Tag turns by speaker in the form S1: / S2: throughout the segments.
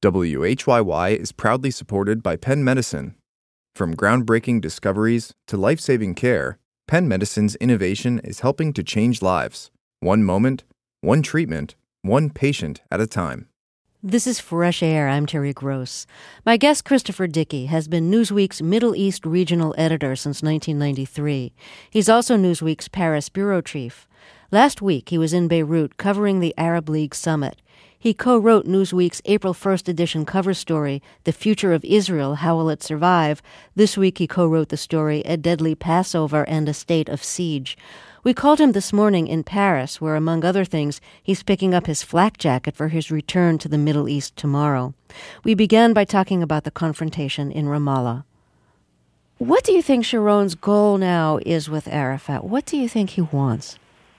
S1: WHYY is proudly supported by Penn Medicine. From groundbreaking discoveries to life-saving care, Penn Medicine's innovation is helping to change lives. One moment, one treatment, one patient at a time.
S2: This is Fresh Air. I'm Terry Gross. My guest, Christopher Dickey, has been Newsweek's Middle East regional editor since 1993. He's also Newsweek's Paris bureau chief. Last week, he was in Beirut covering the Arab League summit. He co-wrote Newsweek's April 1st edition cover story, The Future of Israel, How Will It Survive? This week, he co-wrote the story, A Deadly Passover and a State of Siege. We called him this morning in Paris, where, among other things, he's picking up his flak jacket for his return to the Middle East tomorrow. We began by talking about the confrontation in Ramallah. What do you think Sharon's goal now is with Arafat? What do you think he wants?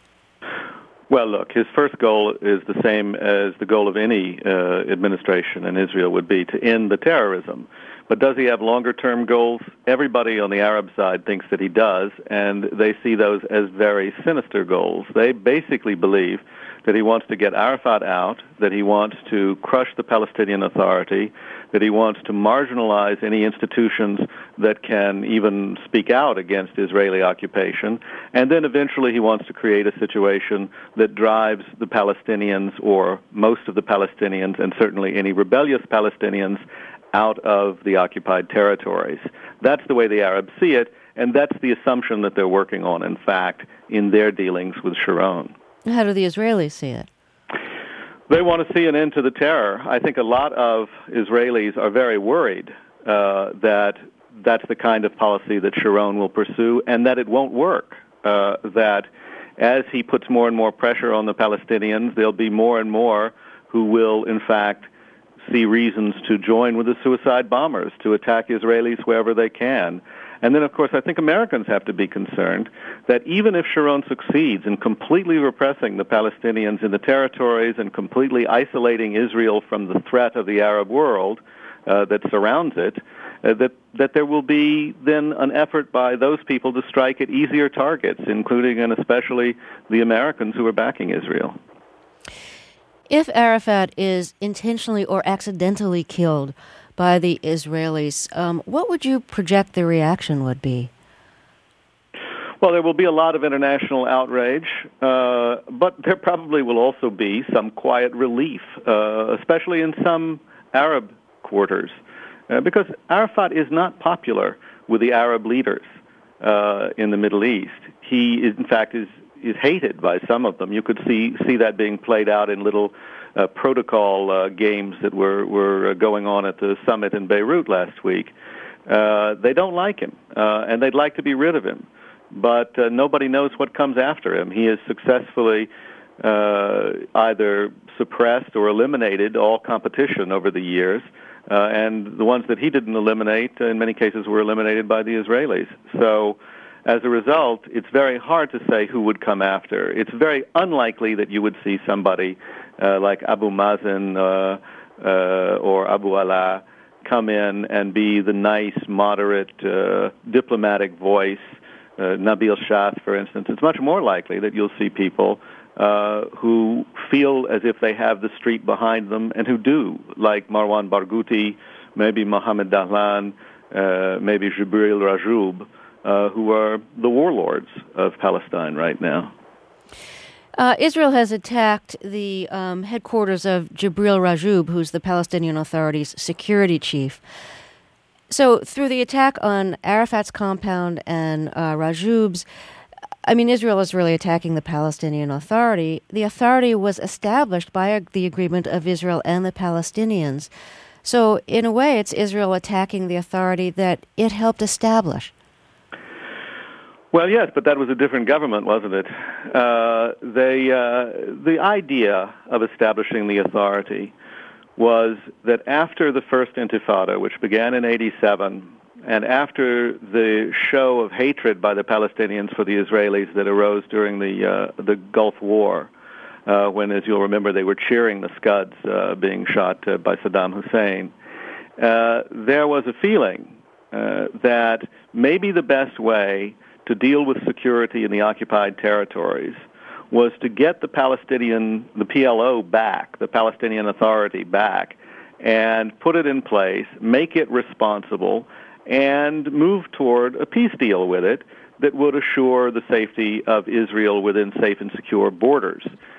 S3: Well, look, his first goal is the same as the goal of any administration in Israel would be, to end the terrorism. But does he have longer-term goals? Everybody on the Arab side thinks that he does, and they see those as very sinister goals. They basically believe that he wants to get Arafat out, that he wants to crush the Palestinian Authority, that he wants to marginalize any institutions that can even speak out against Israeli occupation, and then eventually he wants to create a situation that drives the Palestinians, or most of the Palestinians, and certainly any rebellious Palestinians, out of the occupied territories. That's the way the Arabs see it, and that's the assumption that they're working on, in fact, in their dealings with Sharon.
S2: How do the Israelis see it?
S3: They want to see an end to the terror. I think a lot of Israelis are very worried that that's the kind of policy that Sharon will pursue and that it won't work, that as he puts more and more pressure on the Palestinians, there'll be more and more who will, in fact, see reasons to join with the suicide bombers, to attack Israelis wherever they can. And then, of course, I think Americans have to be concerned that even if Sharon succeeds in completely repressing the Palestinians in the territories and completely isolating Israel from the threat of the Arab world that surrounds it, that there will be then an effort by those people to strike at easier targets, including and especially the Americans who are backing Israel.
S2: If Arafat is intentionally or accidentally killed by the Israelis, what would you project the reaction would be?
S3: Well, there will be a lot of international outrage, but there probably will also be some quiet relief, especially in some Arab quarters, because Arafat is not popular with the Arab leaders in the Middle East. He, in fact, is hated by some of them. You could see that being played out in little protocol games that were going on at the summit in Beirut last week. They don't like him, and they'd like to be rid of him. But nobody knows what comes after him. He has successfully either suppressed or eliminated all competition over the years, and the ones that he didn't eliminate, in many cases, were eliminated by the Israelis. So, as a result, it's very hard to say who would come after. It's very unlikely that you would see somebody like Abu Mazen or Abu Ala come in and be the nice, moderate, diplomatic voice. Nabil Shaath, for instance. It's much more likely that you'll see people who feel as if they have the street behind them and who do, like Marwan Barghouti, maybe Mohammed Dahlan, maybe Jibril Rajoub, who are the warlords of Palestine right now.
S2: Israel has attacked the headquarters of Jibril Rajoub, who's the Palestinian Authority's security chief. So through the attack on Arafat's compound and Rajoub's, Israel is really attacking the Palestinian Authority. The authority was established by the agreement of Israel and the Palestinians. So in a way, it's Israel attacking the authority that it helped establish.
S3: Well, yes, but that was a different government, wasn't it? The idea of establishing the authority was that after the first Intifada, which began in 1987, and after the show of hatred by the Palestinians for the Israelis that arose during the Gulf War, when, as you'll remember, they were cheering the Scuds being shot by Saddam Hussein, there was a feeling that maybe the best way to deal with security in the occupied territories was to get the PLO back, the Palestinian Authority back, and put it in place, make it responsible, and move toward a peace deal with it that would assure the safety of Israel within safe and secure borders.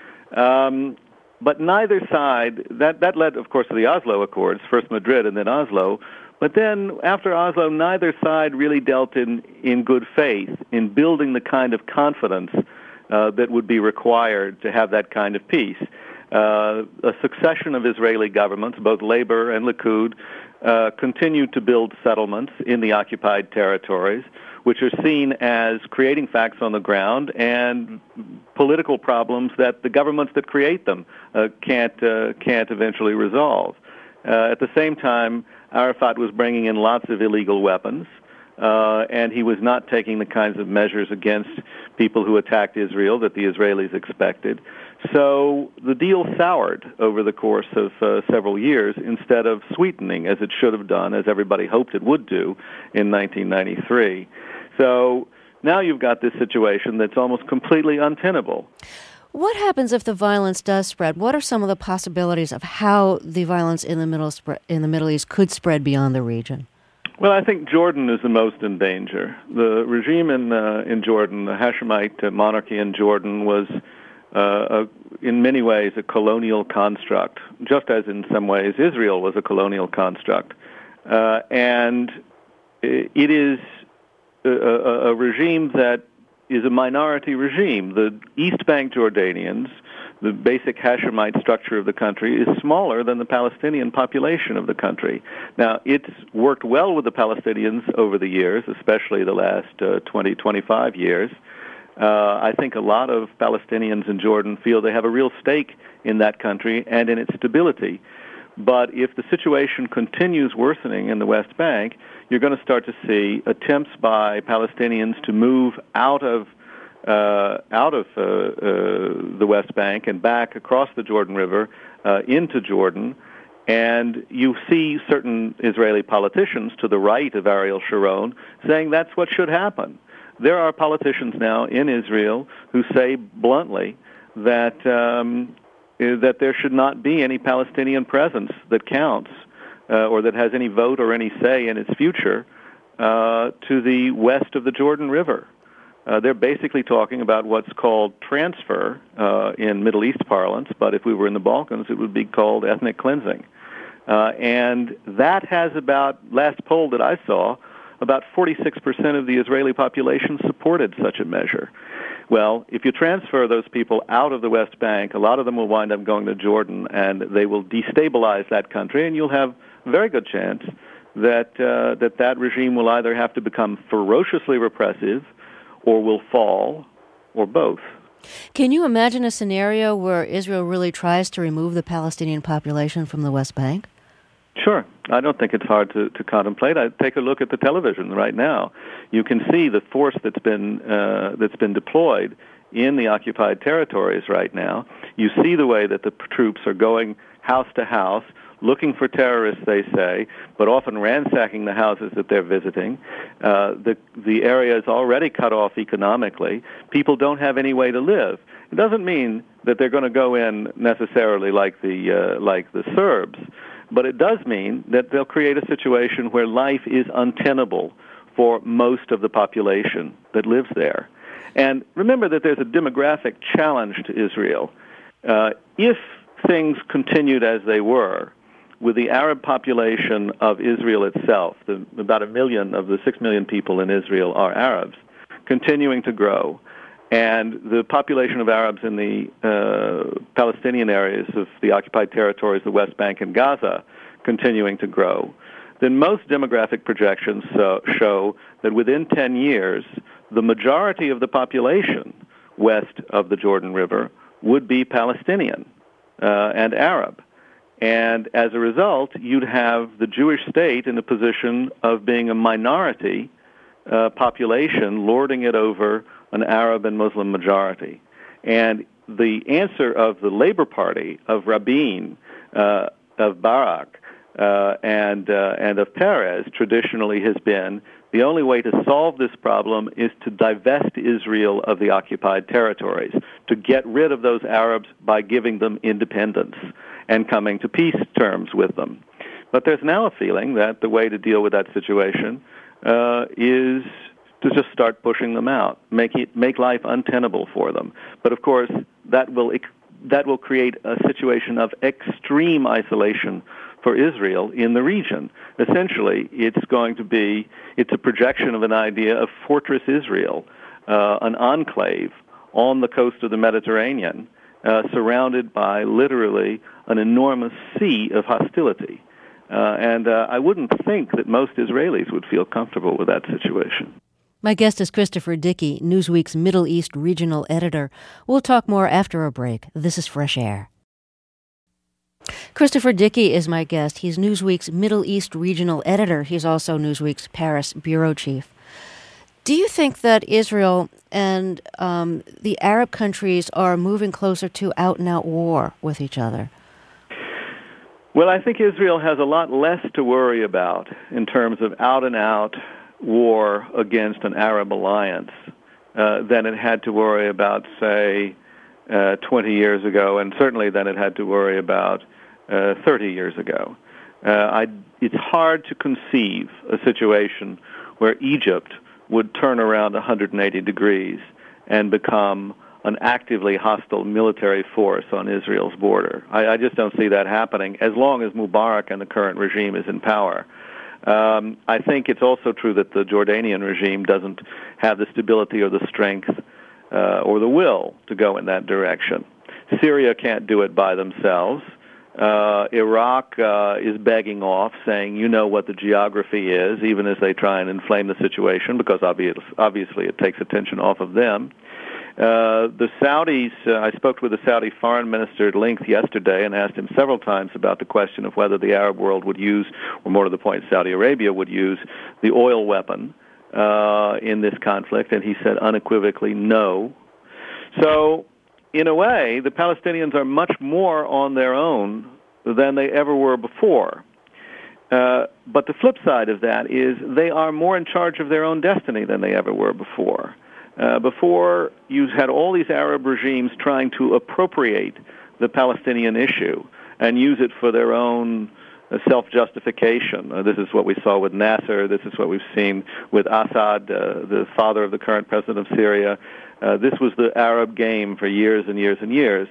S3: But neither side, that led, of course, to the Oslo Accords, first Madrid and then Oslo. But then after Oslo, neither side really dealt in good faith in building the kind of confidence that would be required to have that kind of peace. A succession of Israeli governments, both Labor and Likud, continued to build settlements in the occupied territories, which are seen as creating facts on the ground and political problems that the governments that create them can't eventually resolve. At the same time, Arafat was bringing in lots of illegal weapons, and he was not taking the kinds of measures against people who attacked Israel that the Israelis expected. So the deal soured over the course of several years instead of sweetening, as it should have done, as everybody hoped it would do in 1993. So now you've got this situation that's almost completely untenable.
S2: What happens if the violence does spread? What are some of the possibilities of how the violence in the Middle East could spread beyond the region?
S3: Well, I think Jordan is the most in danger. The regime in Jordan, the Hashemite monarchy in Jordan, was in many ways a colonial construct, just as in some ways Israel was a colonial construct. And it is a regime that is a minority regime. The East Bank Jordanians, the basic Hashemite structure of the country, is smaller than the Palestinian population of the country. Now, it's worked well with the Palestinians over the years, especially the last 20, 25 years. I think a lot of Palestinians in Jordan feel they have a real stake in that country and in its stability. But if the situation continues worsening in the West Bank, you're going to start to see attempts by Palestinians to move out of the West Bank and back across the Jordan River into Jordan. And you see certain Israeli politicians to the right of Ariel Sharon saying that's what should happen. There are politicians now in Israel who say bluntly that that there should not be any Palestinian presence that counts or that has any vote or any say in its future to the west of the Jordan River. They're basically talking about what's called transfer in Middle East parlance, but if we were in the Balkans, it would be called ethnic cleansing. And that has about, last poll that I saw, about 46% of the Israeli population supported such a measure. Well, if you transfer those people out of the West Bank, a lot of them will wind up going to Jordan, and they will destabilize that country, and you'll have a very good chance that that regime will either have to become ferociously repressive or will fall, or both.
S2: Can you imagine a scenario where Israel really tries to remove the Palestinian population from the West Bank?
S3: Sure. I don't think it's hard to contemplate. Take a look at the television right now. You can see the force that's been deployed in the occupied territories right now. You see the way that the troops are going house to house, looking for terrorists, they say, but often ransacking the houses that they're visiting. The area is already cut off economically. People don't have any way to live. It doesn't mean that they're going to go in necessarily like the Serbs, but it does mean that they'll create a situation where life is untenable for most of the population that lives there. And remember that there's a demographic challenge to Israel. If things continued as they were, with the Arab population of Israel itself, about 1 million of the 6 million people in Israel are Arabs, continuing to grow, and the population of Arabs in the Palestinian areas of the occupied territories, the West Bank and Gaza, continuing to grow, then most demographic projections show that within 10 years, the majority of the population west of the Jordan River would be Palestinian and Arab. And as a result, you'd have the Jewish state in a position of being a minority population, lording it over an Arab and Muslim majority. And the answer of the Labor Party, of Rabin, of Barak, and of Peres traditionally has been The only way to solve this problem is to divest Israel of the occupied territories, to get rid of those Arabs by giving them independence and coming to peace terms with them. But there's now a feeling that the way to deal with that situation is to just start pushing them out, make life untenable for them. But of course, that will create a situation of extreme isolation for Israel in the region. Essentially, it's a projection of an idea of Fortress Israel, an enclave on the coast of the Mediterranean, surrounded by literally an enormous sea of hostility. And I wouldn't think that most Israelis would feel comfortable with that situation.
S2: My guest is Christopher Dickey, Newsweek's Middle East regional editor. We'll talk more after a break. This is Fresh Air. Christopher Dickey is my guest. He's Newsweek's Middle East regional editor. He's also Newsweek's Paris bureau chief. Do you think that Israel and the Arab countries are moving closer to out-and-out war with each other?
S3: Well, I think Israel has a lot less to worry about in terms of out-and-out war against an Arab alliance than it had to worry about, say, 20 years ago, and certainly than it had to worry about 30 years ago. It's hard to conceive a situation where Egypt would turn around 180 degrees and become an actively hostile military force on Israel's border. I just don't see that happening as long as Mubarak and the current regime is in power. I think it's also true that the Jordanian regime doesn't have the stability or the strength or the will to go in that direction. Syria can't do it by themselves. Iraq is begging off, saying, you know what the geography is, even as they try and inflame the situation, because obviously it takes attention off of them. The Saudis, I spoke with the Saudi foreign minister at length yesterday and asked him several times about the question of whether the Arab world would use, or more to the point, Saudi Arabia would use the oil weapon in this conflict, and he said unequivocally no. So, in a way, the Palestinians are much more on their own than they ever were before. But the flip side of that is they are more in charge of their own destiny than they ever were before. Before, you had all these Arab regimes trying to appropriate the Palestinian issue and use it for their own self-justification. This is what we saw with Nasser. This is what we've seen with Assad, the father of the current president of Syria. This was the Arab game for years and years and years.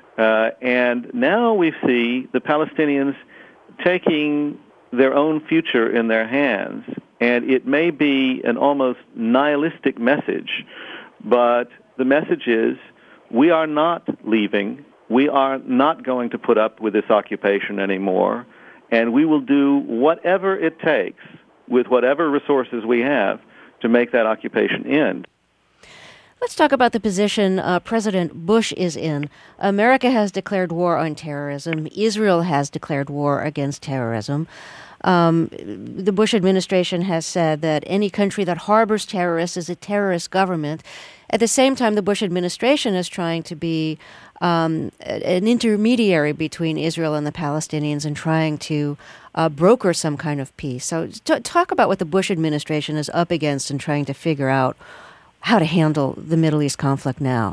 S3: And now we see the Palestinians taking their own future in their hands. And it may be an almost nihilistic message, but the message is we are not leaving. We are not going to put up with this occupation anymore. And we will do whatever it takes with whatever resources we have to make that occupation end.
S2: Let's talk about the position President Bush is in. America has declared war on terrorism. Israel has declared war against terrorism. The Bush administration has said that any country that harbors terrorists is a terrorist government. At the same time, the Bush administration is trying to be an intermediary between Israel and the Palestinians and trying to broker some kind of peace. So talk about what the Bush administration is up against and trying to figure out how to handle the Middle East conflict now.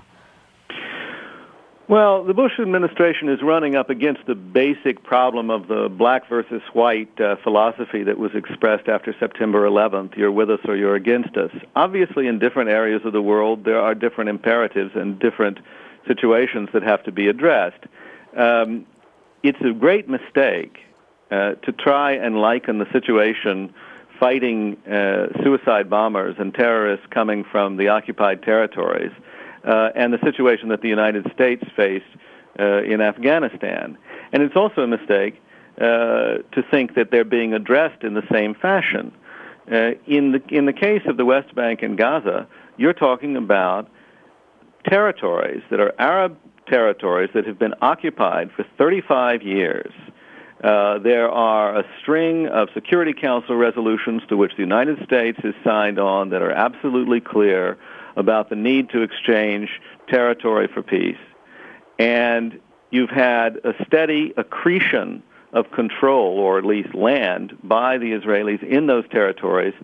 S3: Well, the Bush administration is running up against the basic problem of the black versus white philosophy that was expressed after September 11th. You're with us or you're against us. Obviously, in different areas of the world, there are different imperatives and different situations that have to be addressed. It's a great mistake to try and liken the situation fighting suicide bombers and terrorists coming from the occupied territories and the situation that the United States faced in Afghanistan. And it's also a mistake to think that they're being addressed in the same fashion. In the case of the West Bank and Gaza, you're talking about territories that are Arab territories that have been occupied for 35 years. There are a string of Security Council resolutions to which the United States has signed on that are absolutely clear about the need to exchange territory for peace. And you've had a steady accretion of control, or at least land, by the Israelis in those territories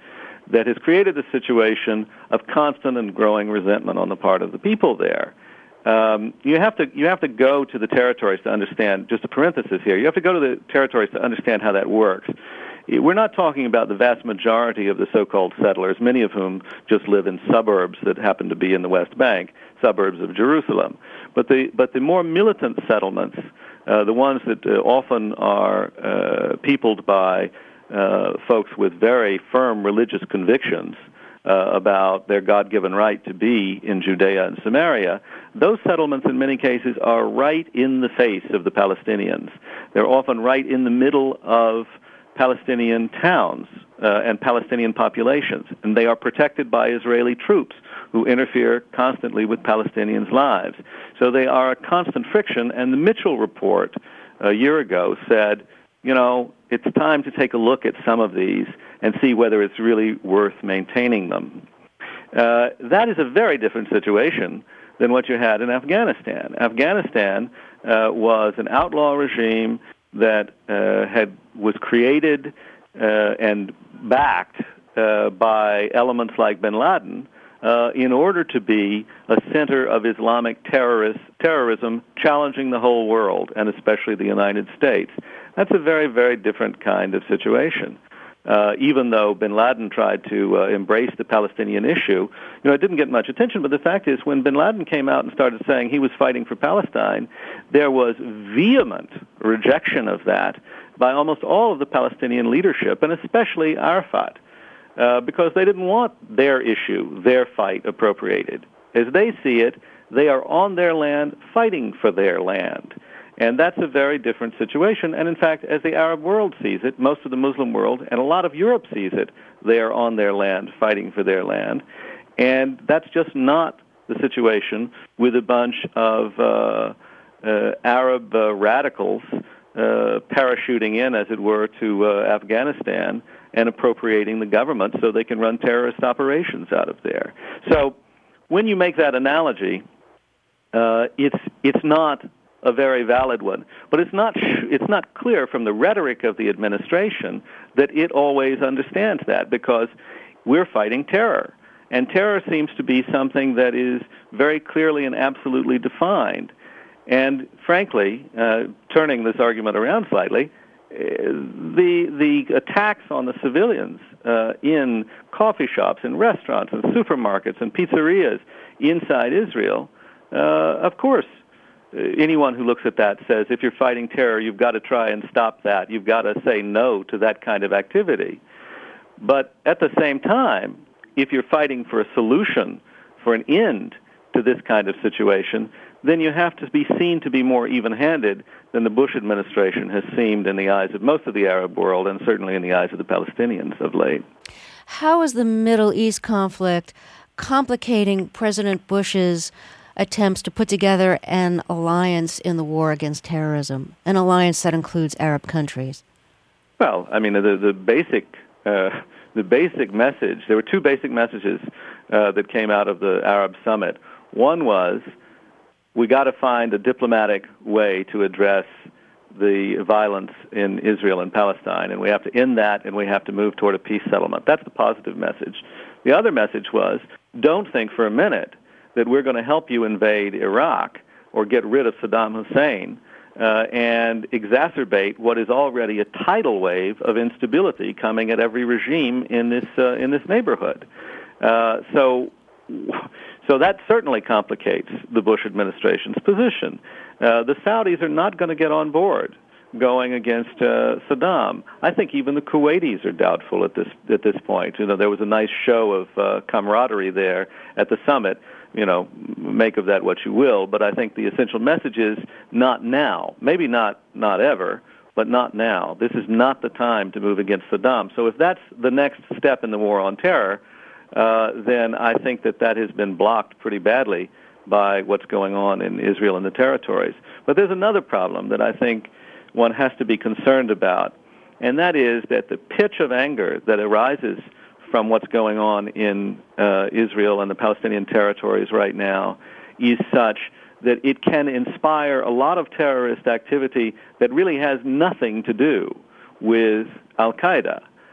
S3: that has created a situation of constant and growing resentment on the part of the people there. You have to go to the territories to understand, just a parenthesis here, you have to go to the territories to understand how that works. We're not talking about the vast majority of the so-called settlers, many of whom just live in suburbs that happen to be in the West Bank, suburbs of Jerusalem. But the more militant settlements, the ones that often are peopled by folks with very firm religious convictions about their God-given right to be in Judea and Samaria, those settlements in many cases are right in the face of the Palestinians. They're often right in the middle of Palestinian towns and Palestinian populations, and they are protected by Israeli troops who interfere constantly with Palestinians' lives. So they are a constant friction, and the Mitchell report a year ago said, it's time to take a look at some of these and see whether it's really worth maintaining them. That is a very different situation than what you had in Afghanistan. Afghanistan was an outlaw regime that was created and backed by elements like bin Laden in order to be a center of Islamic terrorism challenging the whole world, and especially the United States. That's a very, very different kind of situation. Even though bin Laden tried to embrace the Palestinian issue, it didn't get much attention, but the fact is when bin Laden came out and started saying he was fighting for Palestine, there was vehement rejection of that by almost all of the Palestinian leadership, and especially Arafat, because they didn't want their issue, their fight, appropriated. As they see it, they are on their land fighting for their land. And that's a very different situation. And in fact, as the Arab world sees it, most of the Muslim world, and a lot of Europe sees it, they are on their land fighting for their land. And that's just not the situation with a bunch of Arab radicals parachuting in, as it were, to Afghanistan and appropriating the government so they can run terrorist operations out of there. So when you make that analogy, it's not a very valid one. But it's not clear from the rhetoric of the administration that it always understands that, because we're fighting terror. And terror seems to be something that is very clearly and absolutely defined. And frankly, turning this argument around slightly, the attacks on the civilians in coffee shops and restaurants and supermarkets and pizzerias inside Israel, of course, anyone who looks at that says if you're fighting terror, you've got to try and stop that. You've got to say no to that kind of activity. But at the same time, if you're fighting for a solution, for an end to this kind of situation, then you have to be seen to be more even-handed than the Bush administration has seemed in the eyes of most of the Arab world and certainly in the eyes of the Palestinians of late.
S2: How is the Middle East conflict complicating President Bush's attempts to put together an alliance in the war against terrorism, an alliance that includes Arab countries?
S3: Well, I mean, the basic message, there were two basic messages that came out of the Arab Summit. One was, we got to find a diplomatic way to address the violence in Israel and Palestine, and we have to end that, and we have to move toward a peace settlement. That's the positive message. The other message was, don't think for a minute that we're going to help you invade Iraq or get rid of Saddam Hussein and exacerbate what is already a tidal wave of instability coming at every regime in this neighborhood. So that certainly complicates the Bush administration's position. The Saudis are not going to get on board going against Saddam. I think even the Kuwaitis are doubtful at this point. There was a nice show of camaraderie there at the summit. Make of that what you will, but I think the essential message is not now. Maybe not ever, but not now. This is not the time to move against Saddam. So if that's the next step in the war on terror, then I think that has been blocked pretty badly by what's going on in Israel and the territories. But there's another problem that I think one has to be concerned about, and that is that the pitch of anger that arises from what's going on in Israel and the Palestinian territories right now is such that it can inspire a lot of terrorist activity that really has nothing to do with Al-Qaeda.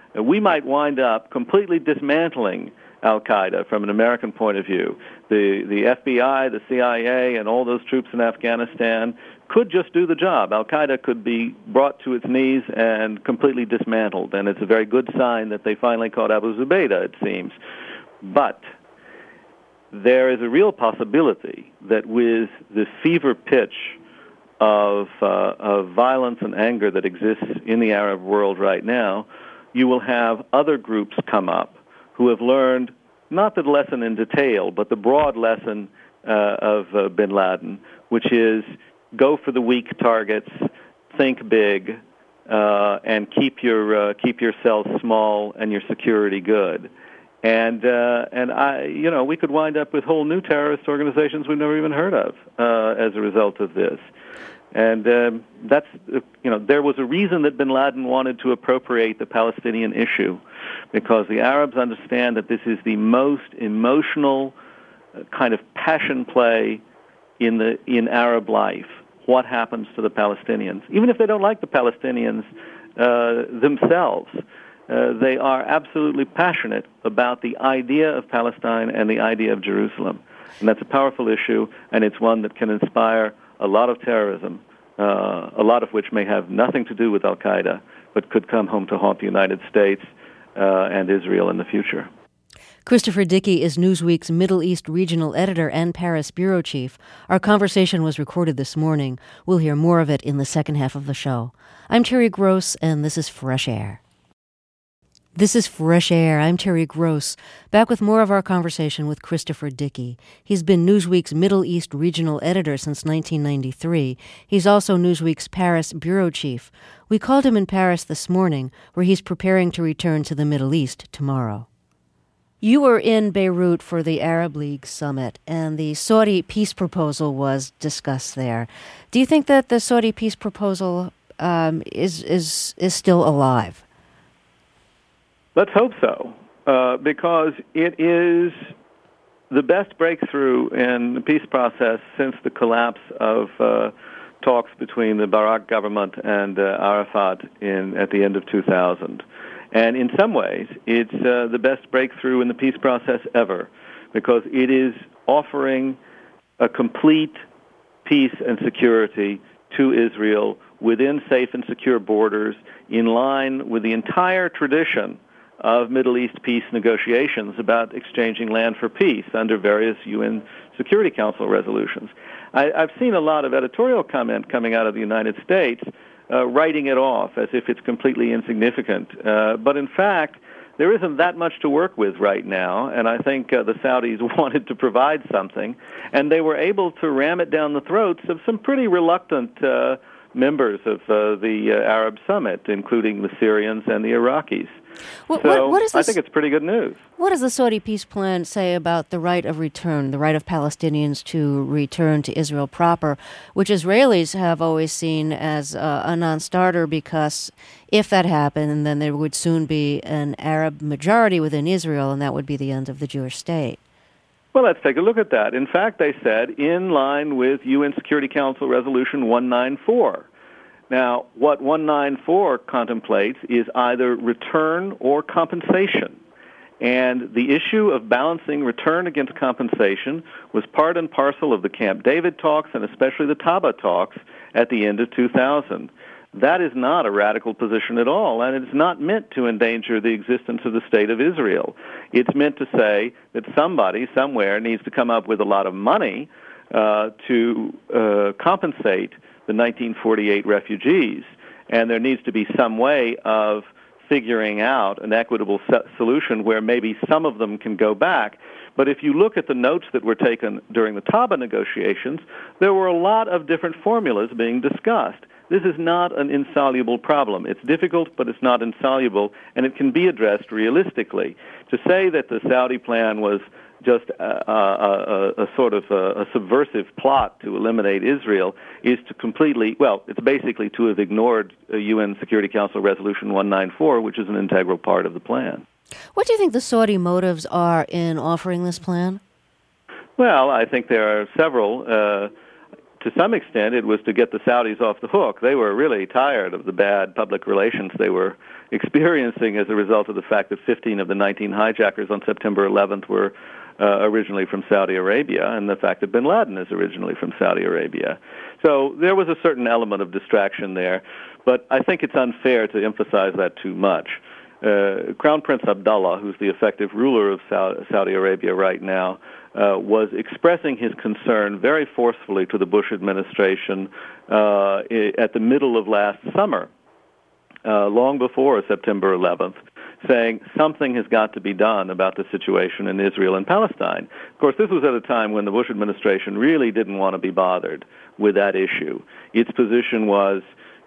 S3: we might wind up completely dismantling al-Qaeda from an American point of view. The FBI, the CIA, and all those troops in Afghanistan could just do the job. Al-Qaeda could be brought to its knees and completely dismantled, and it's a very good sign that they finally caught Abu Zubaydah, it seems. But there is a real possibility that with the fever pitch of violence and anger that exists in the Arab world right now, you will have other groups come up who have learned not the lesson in detail, but the broad lesson of bin Laden, which is go for the weak targets, think big, and keep your cells small and your security good. And we could wind up with whole new terrorist organizations we've never even heard of as a result of this. And there was a reason that bin Laden wanted to appropriate the Palestinian issue, because the Arabs understand that this is the most emotional kind of passion play in Arab life. What happens to the Palestinians? Even if they don't like the Palestinians themselves, they are absolutely passionate about the idea of Palestine and the idea of Jerusalem. And that's a powerful issue, and it's one that can inspire a lot of terrorism, a lot of which may have nothing to do with al-Qaeda, but could come home to haunt the United States and Israel in the future.
S2: Christopher Dickey is Newsweek's Middle East regional editor and Paris bureau chief. Our conversation was recorded this morning. We'll hear more of it in the second half of the show. I'm Terry Gross, and this is Fresh Air. This is Fresh Air. I'm Terry Gross, back with more of our conversation with Christopher Dickey. He's been Newsweek's Middle East regional editor since 1993. He's also Newsweek's Paris bureau chief. We called him in Paris this morning, where he's preparing to return to the Middle East tomorrow. You were in Beirut for the Arab League summit, and the Saudi peace proposal was discussed there. Do you think that the Saudi peace proposal is still alive?
S3: Let's hope so, because it is the best breakthrough in the peace process since the collapse of talks between the Barak government and Arafat at the end of 2000. And in some ways, it's the best breakthrough in the peace process ever, because it is offering a complete peace and security to Israel within safe and secure borders, in line with the entire tradition of Middle East peace negotiations about exchanging land for peace under various UN Security Council resolutions. I've seen a lot of editorial comment coming out of the United States writing it off as if it's completely insignificant. But in fact, there isn't that much to work with right now, and I think the Saudis wanted to provide something, and they were able to ram it down the throats of some pretty reluctant members of the Arab Summit, including the Syrians and the Iraqis. I think it's pretty good news.
S2: What does the Saudi peace plan say about the right of return, the right of Palestinians to return to Israel proper, which Israelis have always seen as a non-starter, because if that happened, then there would soon be an Arab majority within Israel, and that would be the end of the Jewish state?
S3: Well, let's take a look at that. In fact, they said, in line with UN Security Council Resolution 194. Now, what 194 contemplates is either return or compensation. And the issue of balancing return against compensation was part and parcel of the Camp David talks, and especially the Taba talks at the end of 2000. That is not a radical position at all, and it's not meant to endanger the existence of the State of Israel. It's meant to say that somebody somewhere needs to come up with a lot of money to compensate the 1948 refugees, and there needs to be some way of figuring out an equitable solution where maybe some of them can go back. But if you look at the notes that were taken during the Taba negotiations, there were a lot of different formulas being discussed. This is not an insoluble problem. It's difficult, but it's not insoluble, and it can be addressed realistically. To say that the Saudi plan was just a sort of a subversive plot to eliminate Israel is to completely, well, it's basically to have ignored UN Security Council Resolution 194, which is an integral part of the plan.
S2: What do you think the Saudi motives are in offering this plan?
S3: Well, I think there are several. to some extent, it was to get the Saudis off the hook. They were really tired of the bad public relations they were experiencing as a result of the fact that 15 of the 19 hijackers on September 11th were originally from Saudi Arabia, and the fact that bin Laden is originally from Saudi Arabia. So there was a certain element of distraction there, but I think it's unfair to emphasize that too much. Crown Prince Abdullah, who's the effective ruler of Saudi Arabia right now, was expressing his concern very forcefully to the Bush administration at the middle of last summer, long before September 11th, saying something has got to be done about the situation in Israel and Palestine. Of course, this was at a time when the Bush administration really didn't want to be bothered with that issue. Its position was,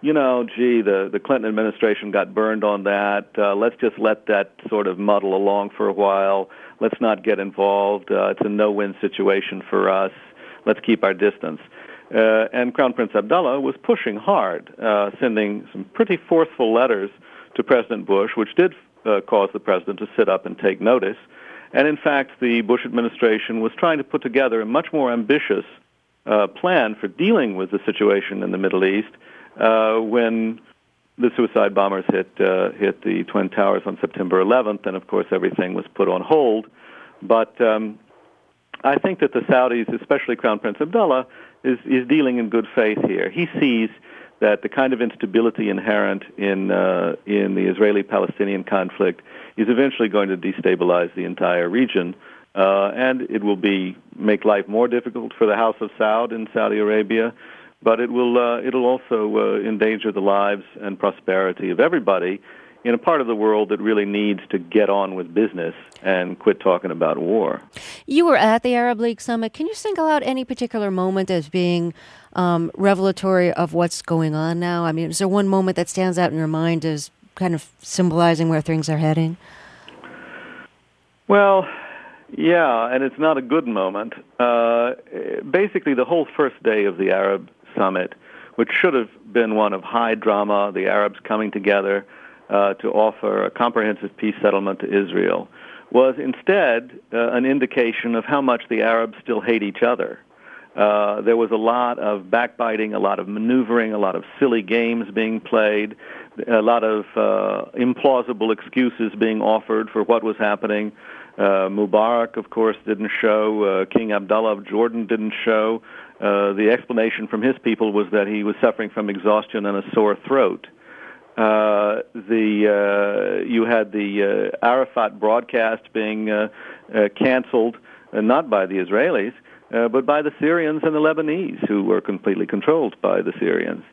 S3: the Clinton administration got burned on that. Let's just let that sort of muddle along for a while. Let's not get involved. It's a no-win situation for us. Let's keep our distance. And Crown Prince Abdullah was pushing hard, sending some pretty forceful letters to President Bush, which did cause the president to sit up and take notice. And in fact, the Bush administration was trying to put together a much more ambitious plan for dealing with the situation in the Middle East when the suicide bombers hit the Twin Towers on September 11th, and of course everything was put on hold. But I think that the Saudis, especially Crown Prince Abdullah, is dealing in good faith here. He sees that the kind of instability inherent in the Israeli-Palestinian conflict is eventually going to destabilize the entire region, and it will make life more difficult for the House of Saud in Saudi Arabia, but it'll also endanger the lives and prosperity of everybody in a part of the world that really needs to get on with business and quit talking about war.
S2: You were at the Arab League Summit. Can you single out any particular moment as being revelatory of what's going on now? I mean, is there one moment that stands out in your mind as kind of symbolizing where things are heading?
S3: Well, yeah, and it's not a good moment. Basically, the whole first day of the Arab Summit, which should have been one of high drama, the Arabs coming together to offer a comprehensive peace settlement to Israel, was instead an indication of how much the Arabs still hate each other. There was a lot of backbiting, a lot of maneuvering, a lot of silly games being played, a lot of implausible excuses being offered for what was happening. Mubarak, of course, didn't show. King Abdullah of Jordan didn't show. The explanation from his people was that he was suffering from exhaustion and a sore throat. You had the Arafat broadcast being canceled, not by the Israelis, but by the Syrians and the Lebanese, who were completely controlled by the Syrians.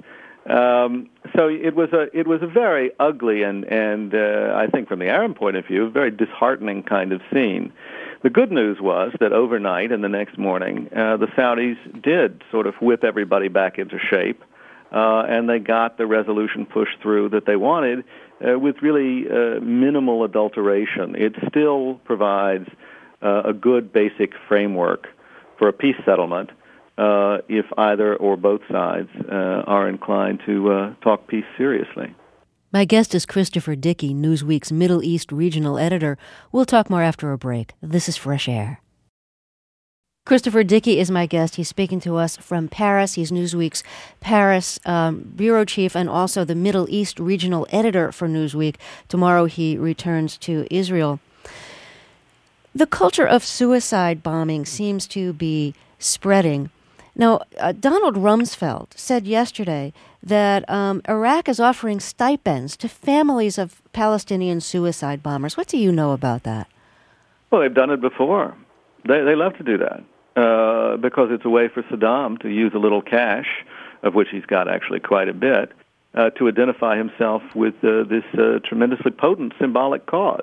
S3: So it was a very ugly and I think from the Arab point of view, a very disheartening kind of scene. The good news was that overnight and the next morning, the Saudis did sort of whip everybody back into shape, and they got the resolution pushed through that they wanted with really minimal adulteration. It still provides a good basic framework for a peace settlement if either or both sides are inclined to talk peace seriously.
S2: My guest is Christopher Dickey, Newsweek's Middle East regional editor. We'll talk more after a break. This is Fresh Air. Christopher Dickey is my guest. He's speaking to us from Paris. He's Newsweek's Paris bureau chief and also the Middle East regional editor for Newsweek. Tomorrow he returns to Israel. The culture of suicide bombing seems to be spreading. Now, Donald Rumsfeld said yesterday that Iraq is offering stipends to families of Palestinian suicide bombers. What do you know about that?
S3: Well, they've done it before. They love to do that because it's a way for Saddam to use a little cash, of which he's got actually quite a bit, to identify himself with this tremendously potent symbolic cause.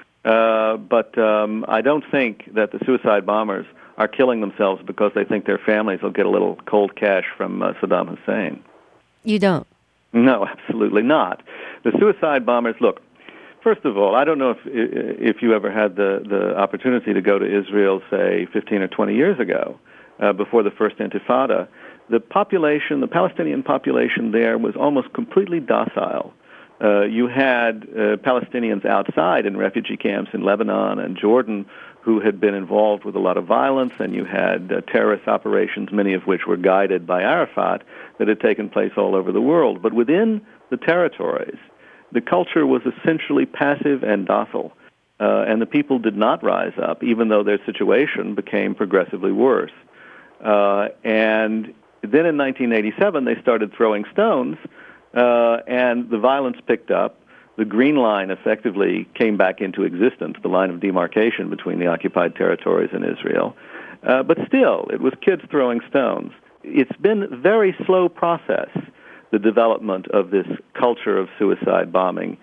S3: But I don't think that the suicide bombers are killing themselves because they think their families will get a little cold cash from Saddam Hussein.
S2: You don't?
S3: No, absolutely not. The suicide bombers, look, first of all, I don't know if you ever had the opportunity to go to Israel, say, 15 or 20 years ago, before the first Intifada. The Palestinian population there was almost completely docile. You had Palestinians outside in refugee camps in Lebanon and Jordan who had been involved with a lot of violence, and you had terrorist operations, many of which were guided by Arafat, that had taken place all over the world. But within the territories, the culture was essentially passive and docile, and the people did not rise up, even though their situation became progressively worse. And then in 1987, they started throwing stones, and the violence picked up. The Green Line effectively came back into existence, the line of demarcation between the occupied territories and Israel. But still, it was kids throwing stones. It's been a very slow process, the development of this culture of suicide bombing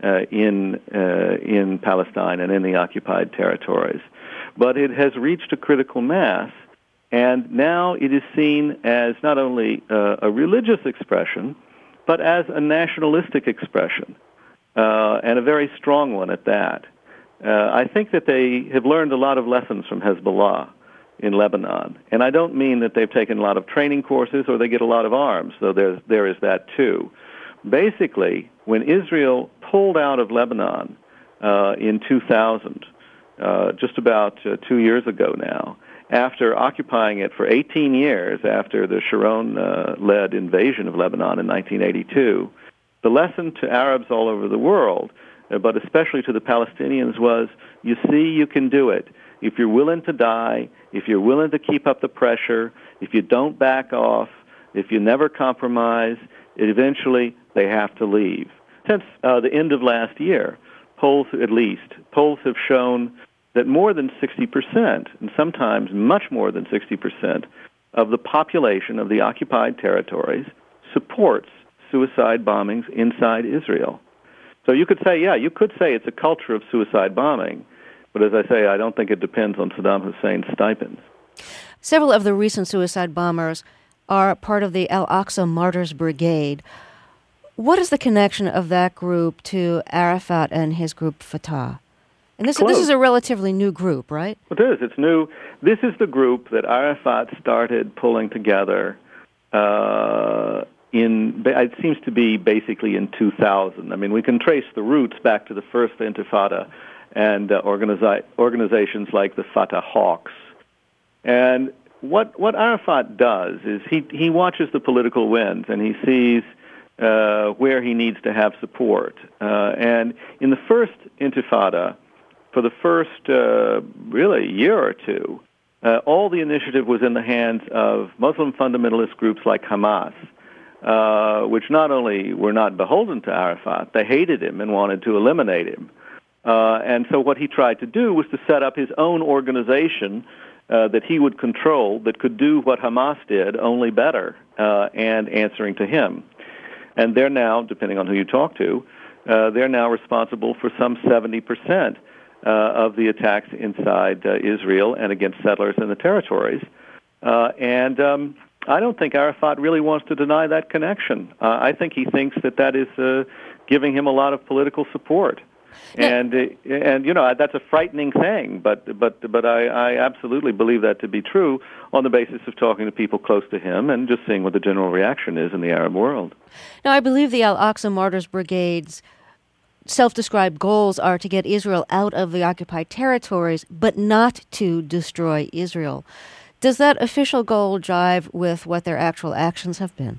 S3: in Palestine and in the occupied territories. But it has reached a critical mass, and now it is seen as not only a religious expression, but as a nationalistic expression, and a very strong one at that. I think that they have learned a lot of lessons from Hezbollah in Lebanon, and I don't mean that they've taken a lot of training courses or they get a lot of arms, though there is that too. Basically, when Israel pulled out of Lebanon in 2000, just about 2 years ago now, after occupying it for 18 years after the Sharon-led invasion of Lebanon in 1982, the lesson to Arabs all over the world, but especially to the Palestinians, was, you see, you can do it. If you're willing to die, if you're willing to keep up the pressure, if you don't back off, if you never compromise, eventually they have to leave. Since the end of last year, polls have shown that more than 60%, and sometimes much more than 60%, of the population of the occupied territories supports suicide bombings inside Israel. So you could say it's a culture of suicide bombing, but as I say, I don't think it depends on Saddam Hussein's stipends.
S2: Several of the recent suicide bombers are part of the Al-Aqsa Martyrs Brigade. What is the connection of that group to Arafat and his group Fatah? And this is a relatively new group, right?
S3: It is. It's new. This is the group that Arafat started pulling together it seems to be basically in 2000. I mean, we can trace the roots back to the first Intifada and organizations like the Fatah Hawks. And what Arafat does is he watches the political winds and he sees where he needs to have support. And in the first Intifada, for the first really year or two, all the initiative was in the hands of Muslim fundamentalist groups like Hamas, which not only were not beholden to Arafat, they hated him and wanted to eliminate him. And so what he tried to do was to set up his own organization that he would control that could do what Hamas did, only better, and answering to him. And they're now, depending on who you talk to, they're now responsible for some 70% of the attacks inside Israel and against settlers in the territories. And I don't think Arafat really wants to deny that connection. I think he thinks that is giving him a lot of political support. And you know, that's a frightening thing, but I absolutely believe that to be true on the basis of talking to people close to him and just seeing what the general reaction is in the Arab world.
S2: Now, I believe the Al-Aqsa Martyrs Brigade's self-described goals are to get Israel out of the occupied territories, but not to destroy Israel. Does that official goal jive with what their actual actions have been?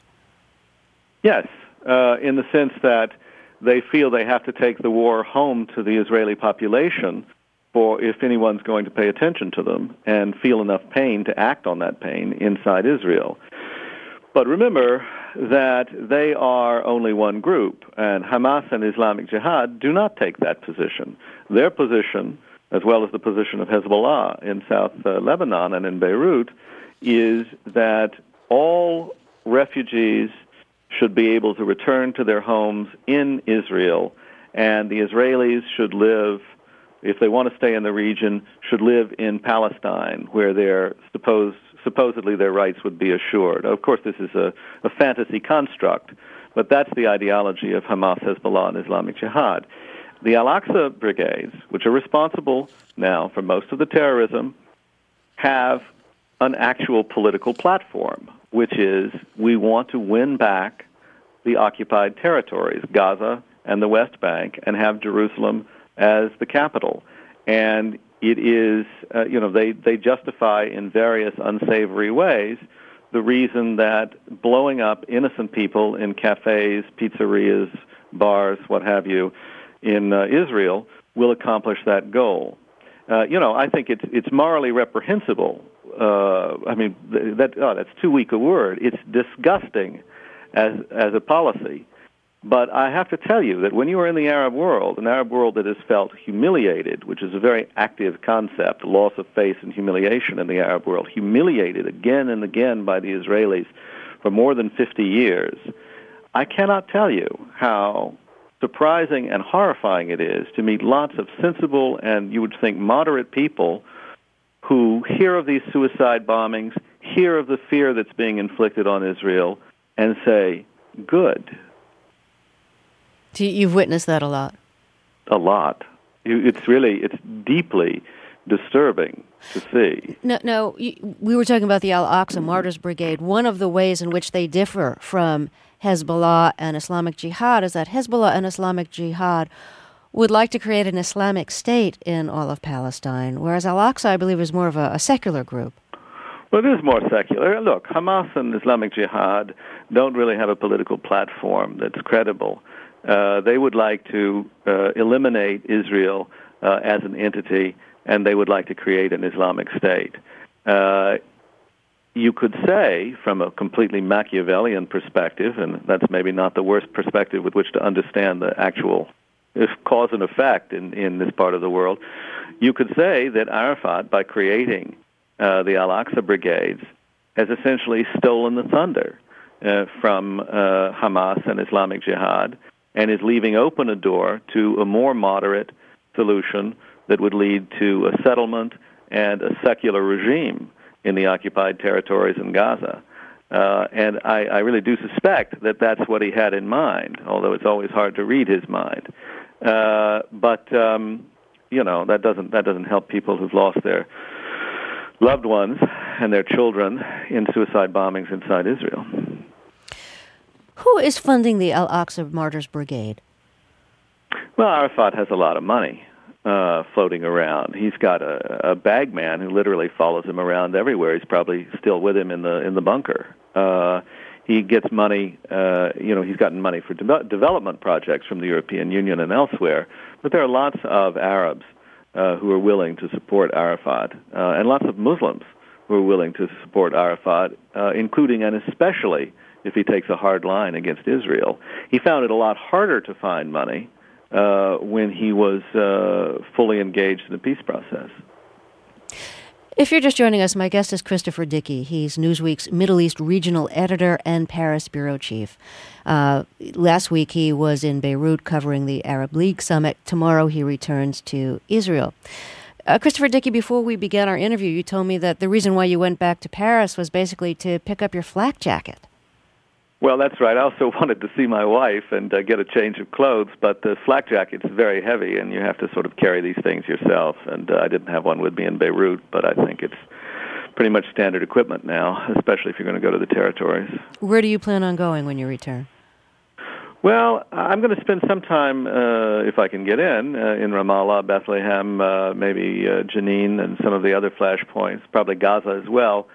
S3: Yes, in the sense that they feel they have to take the war home to the Israeli population for if anyone's going to pay attention to them and feel enough pain to act on that pain inside Israel. But remember that they are only one group, and Hamas and Islamic Jihad do not take that position. Their position, as well as the position of Hezbollah in South Lebanon and in Beirut, is that all refugees should be able to return to their homes in Israel, and the Israelis should live, if they want to stay in the region, should live in Palestine, where supposedly their rights would be assured. Of course, this is a fantasy construct, but that's the ideology of Hamas, Hezbollah, and Islamic Jihad. The Al-Aqsa brigades, which are responsible now for most of the terrorism, have an actual political platform, which is we want to win back the occupied territories, Gaza and the West Bank and have Jerusalem as the capital. And it is, they justify in various unsavory ways the reason that blowing up innocent people in cafes, pizzerias, bars, what have you, in Israel will accomplish that goal. I think it's morally reprehensible. That's too weak a word. It's disgusting as a policy. But I have to tell you that when you are in the Arab world, an Arab world that has felt humiliated, which is a very active concept, loss of faith and humiliation in the Arab world, humiliated again and again by the Israelis for more than 50 years, I cannot tell you how surprising and horrifying it is to meet lots of sensible and, you would think, moderate people who hear of these suicide bombings, hear of the fear that's being inflicted on Israel, and say, good.
S2: You've witnessed that a lot.
S3: A lot. It's deeply disturbing to see.
S2: No, we were talking about the Al-Aqsa Martyrs Brigade. One of the ways in which they differ from Hezbollah and Islamic Jihad is that Hezbollah and Islamic Jihad would like to create an Islamic state in all of Palestine, whereas Al-Aqsa, I believe, is more of a secular group.
S3: Well, it is more secular. Look, Hamas and Islamic Jihad don't really have a political platform that's credible. They would like to eliminate Israel as an entity, and they would like to create an Islamic state. You could say, from a completely Machiavellian perspective, and that's maybe not the worst perspective with which to understand the actual cause and effect in this part of the world, you could say that Arafat, by creating the Al-Aqsa brigades, has essentially stolen the thunder from Hamas and Islamic Jihad, and is leaving open a door to a more moderate solution that would lead to a settlement and a secular regime in the occupied territories in Gaza. And I really do suspect that that's what he had in mind, although it's always hard to read his mind. But that doesn't help people who've lost their loved ones and their children in suicide bombings inside Israel.
S2: Who is funding the Al-Aqsa Martyrs Brigade?
S3: Well, Arafat has a lot of money floating around. He's got a bag man who literally follows him around everywhere. He's probably still with him in the bunker. He gets money. He's gotten money for development projects from the European Union and elsewhere. But there are lots of Arabs who are willing to support Arafat, and lots of Muslims who are willing to support Arafat, including and especially if he takes a hard line against Israel. He found it a lot harder to find money when he was fully engaged in the peace process.
S2: If you're just joining us, my guest is Christopher Dickey. He's Newsweek's Middle East regional editor and Paris bureau chief. Last week he was in Beirut covering the Arab League summit. Tomorrow he returns to Israel. Christopher Dickey, before we began our interview, you told me that the reason why you went back to Paris was basically to pick up your flak jacket.
S3: Well, that's right. I also wanted to see my wife and get a change of clothes, but the flak jacket's very heavy, and you have to sort of carry these things yourself. And I didn't have one with me in Beirut, but I think it's pretty much standard equipment now, especially if you're going to go to the territories.
S2: Where do you plan on going when you return?
S3: Well, I'm going to spend some time, if I can get in Ramallah, Bethlehem, maybe Jenin, and some of the other flashpoints, probably Gaza as well.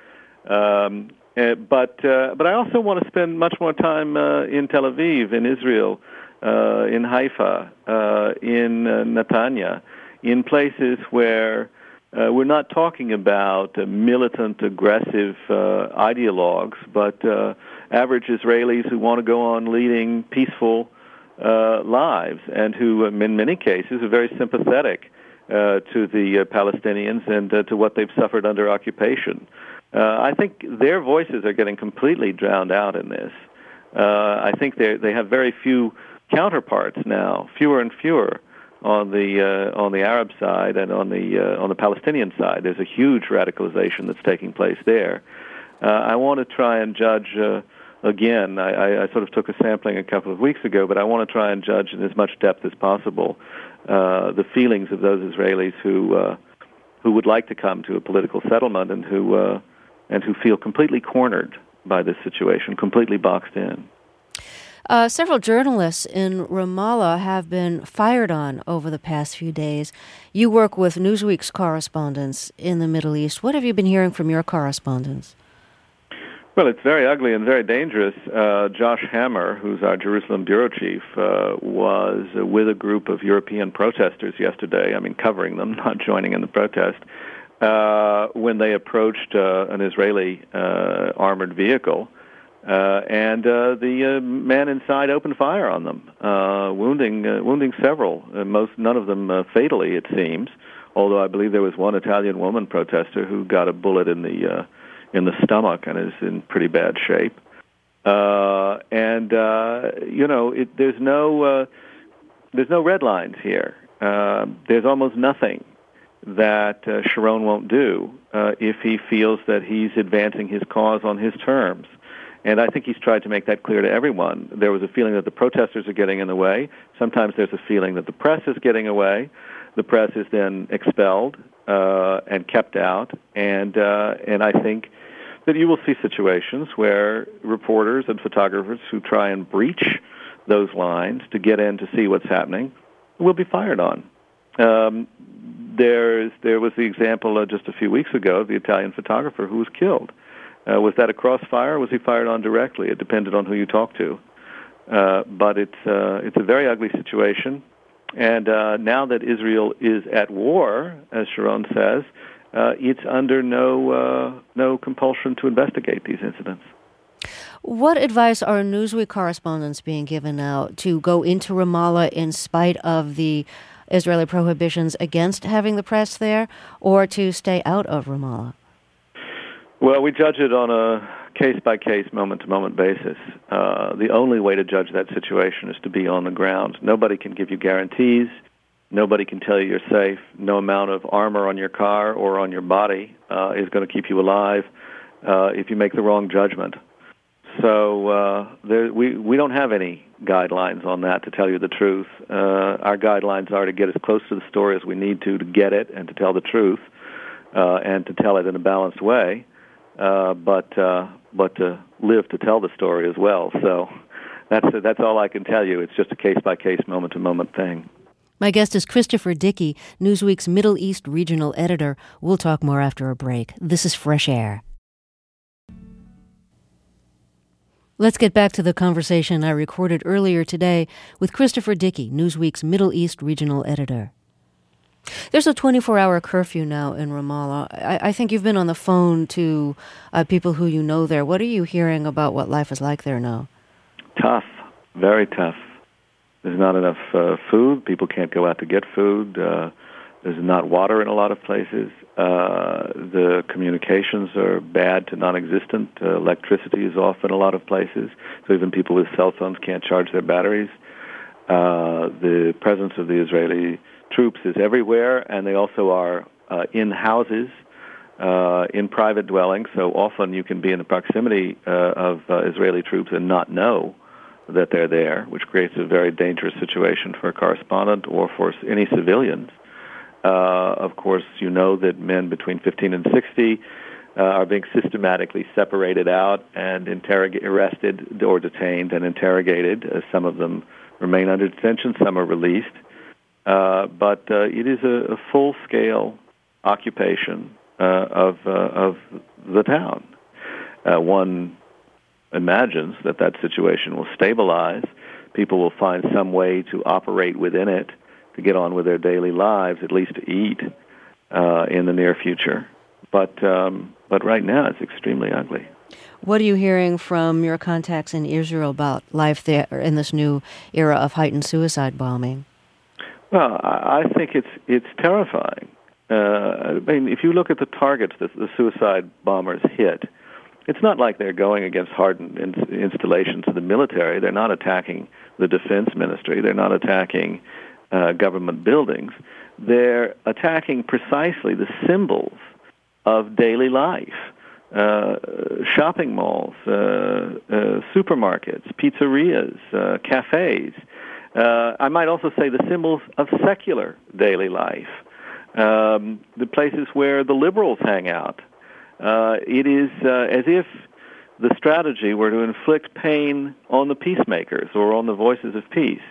S3: But I also want to spend much more time in Tel Aviv, in Israel, in Haifa, in Netanya, in places where we're not talking about militant, aggressive ideologues, but average Israelis who want to go on leading peaceful lives and who, in many cases, are very sympathetic to the Palestinians and to what they've suffered under occupation. I think their voices are getting completely drowned out in this. I think they have very few counterparts now, fewer and fewer on the Arab side and on the Palestinian side. There's a huge radicalization that's taking place there. I want to try and judge again. I sort of took a sampling a couple of weeks ago, but I want to try and judge in as much depth as possible the feelings of those Israelis who would like to come to a political settlement and who feel completely cornered by this situation, completely boxed in.
S2: Several journalists in Ramallah have been fired on over the past few days. You work with Newsweek's correspondents in the Middle East. What have you been hearing from your correspondents?
S3: Well, it's very ugly and very dangerous. Josh Hammer, who's our Jerusalem bureau chief, was with a group of European protesters yesterday, covering them, not joining in the protest, when they approached an Israeli armored vehicle. And the man inside opened fire on them, wounding several. None of them fatally, it seems. Although I believe there was one Italian woman protester who got a bullet in the stomach and is in pretty bad shape. There's no red lines here. There's almost nothing that Sharon won't do if he feels that he's advancing his cause on his terms. And I think he's tried to make that clear to everyone. There was a feeling that the protesters are getting in the way. Sometimes there's a feeling that the press is getting away. The press is then expelled and kept out. And I think that you will see situations where reporters and photographers who try and breach those lines to get in to see what's happening will be fired on. There was the example just a few weeks ago of the Italian photographer who was killed. Was that a crossfire, or was he fired on directly? It depended on who you talked to. But it's a very ugly situation. And now that Israel is at war, as Sharon says, it's under no compulsion to investigate these incidents.
S2: What advice are Newsweek correspondents being given now to go into Ramallah in spite of the Israeli prohibitions against having the press there, or to stay out of Ramallah?
S3: Well, we judge it on a case-by-case, moment-to-moment basis. The only way to judge that situation is to be on the ground. Nobody can give you guarantees. Nobody can tell you you're safe. No amount of armor on your car or on your body is going to keep you alive if you make the wrong judgment. So we don't have any guidelines on that, to tell you the truth. Our guidelines are to get as close to the story as we need to get it and to tell the truth and to tell it in a balanced way. But to live to tell the story as well. So that's all I can tell you. It's just a case-by-case, moment-to-moment thing.
S2: My guest is Christopher Dickey, Newsweek's Middle East regional editor. We'll talk more after a break. This is Fresh Air. Let's get back to the conversation I recorded earlier today with Christopher Dickey, Newsweek's Middle East regional editor. There's a 24-hour curfew now in Ramallah. I think you've been on the phone to people who you know there. What are you hearing about what life is like there now?
S3: Tough, very tough. There's not enough food. People can't go out to get food. There's not water in a lot of places. The communications are bad to non-existent. Electricity is off in a lot of places. So even people with cell phones can't charge their batteries. The presence of the Israeli troops is everywhere, and they also are in houses, in private dwellings. So often you can be in the proximity of Israeli troops and not know that they're there, which creates a very dangerous situation for a correspondent or for any civilians. Of course, you know that men between 15 and 60 are being systematically separated out and arrested or detained and interrogated. Some of them remain under detention, some are released. But it is a full-scale occupation of the town. One imagines that situation will stabilize. People will find some way to operate within it, to get on with their daily lives, at least to eat in the near future. But right now it's extremely ugly.
S2: What are you hearing from your contacts in Israel about life there in this new era of heightened suicide bombing?
S3: Well, I think it's terrifying. If you look at the targets that the suicide bombers hit, it's not like they're going against hardened installations of the military. They're not attacking the defense ministry. They're not attacking government buildings. They're attacking precisely the symbols of daily life. Shopping malls, supermarkets, pizzerias, cafes. I might also say the symbols of secular daily life, the places where the liberals hang out. It is as if the strategy were to inflict pain on the peacemakers or on the voices of peace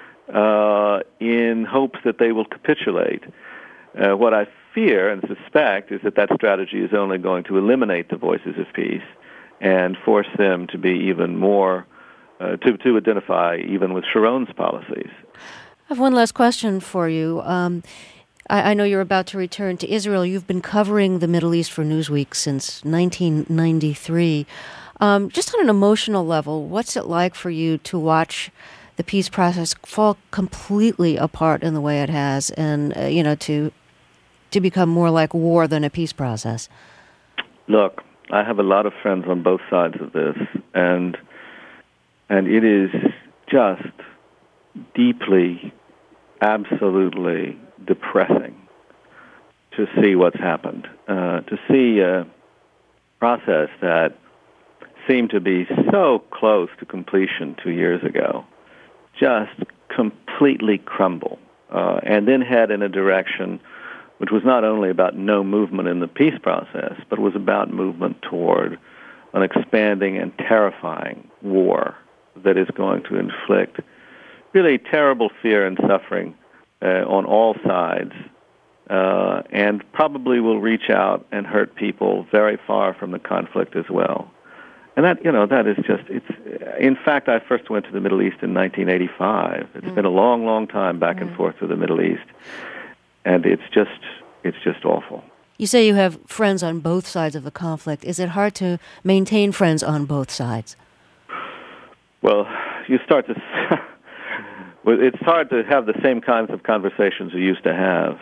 S3: in hopes that they will capitulate. What I fear and suspect is that strategy is only going to eliminate the voices of peace and force them to be even more, to identify even with Sharon's policies.
S2: I have one last question for you. I know you're about to return to Israel. You've been covering the Middle East for Newsweek since 1993. Just on an emotional level, what's it like for you to watch the peace process fall completely apart in the way it has, and to become more like war than a peace process? Look,
S3: I have a lot of friends on both sides of this, and it is just deeply, absolutely depressing to see what's happened, to see a process that seemed to be so close to completion 2 years ago just completely crumble, and then head in a direction which was not only about no movement in the peace process, but was about movement toward an expanding and terrifying war that is going to inflict really terrible fear and suffering on all sides, and probably will reach out and hurt people very far from the conflict as well. And that is just, in fact, I first went to the Middle East in 1985. It's been a long, long time back and forth to the Middle East. And it's just awful.
S2: You say you have friends on both sides of the conflict. Is it hard to maintain friends on both sides?
S3: Well, you start to... it's hard to have the same kinds of conversations we used to have.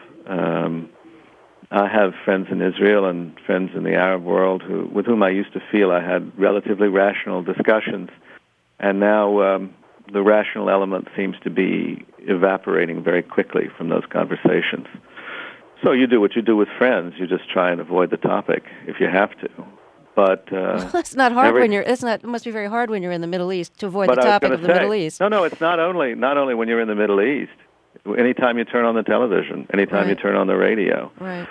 S3: I have friends in Israel and friends in the Arab world with whom I used to feel I had relatively rational discussions, and now the rational element seems to be evaporating very quickly from those conversations. So you do what you do with friends. You just try and avoid the topic if you have to. But
S2: it's not hard it must be very hard when you're in the Middle East to avoid the topic of the Middle East.
S3: No, it's not only when you're in the Middle East. Anytime you turn on the television, anytime you turn on the radio,
S2: right.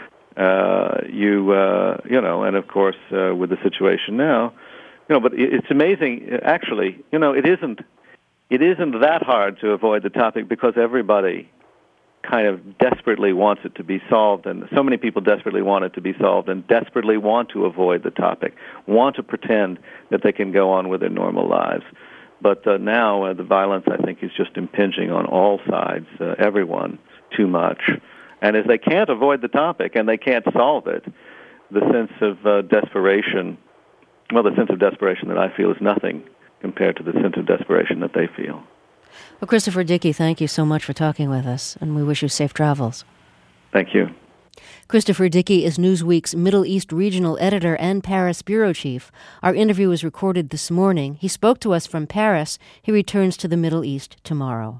S3: And of course with the situation now, but it's amazing. Actually, it isn't that hard to avoid the topic because everybody kind of desperately wants it to be solved, and so many people desperately want it to be solved and desperately want to avoid the topic, want to pretend that they can go on with their normal lives. But now the violence, I think, is just impinging on all sides, everyone, too much. And as they can't avoid the topic and they can't solve it, the sense of desperation, the sense of desperation that I feel is nothing compared to the sense of desperation that they feel.
S2: Well, Christopher Dickey, thank you so much for talking with us, and we wish you safe travels.
S3: Thank you.
S2: Christopher Dickey is Newsweek's Middle East regional editor and Paris bureau chief. Our interview was recorded this morning. He spoke to us from Paris. He returns to the Middle East tomorrow.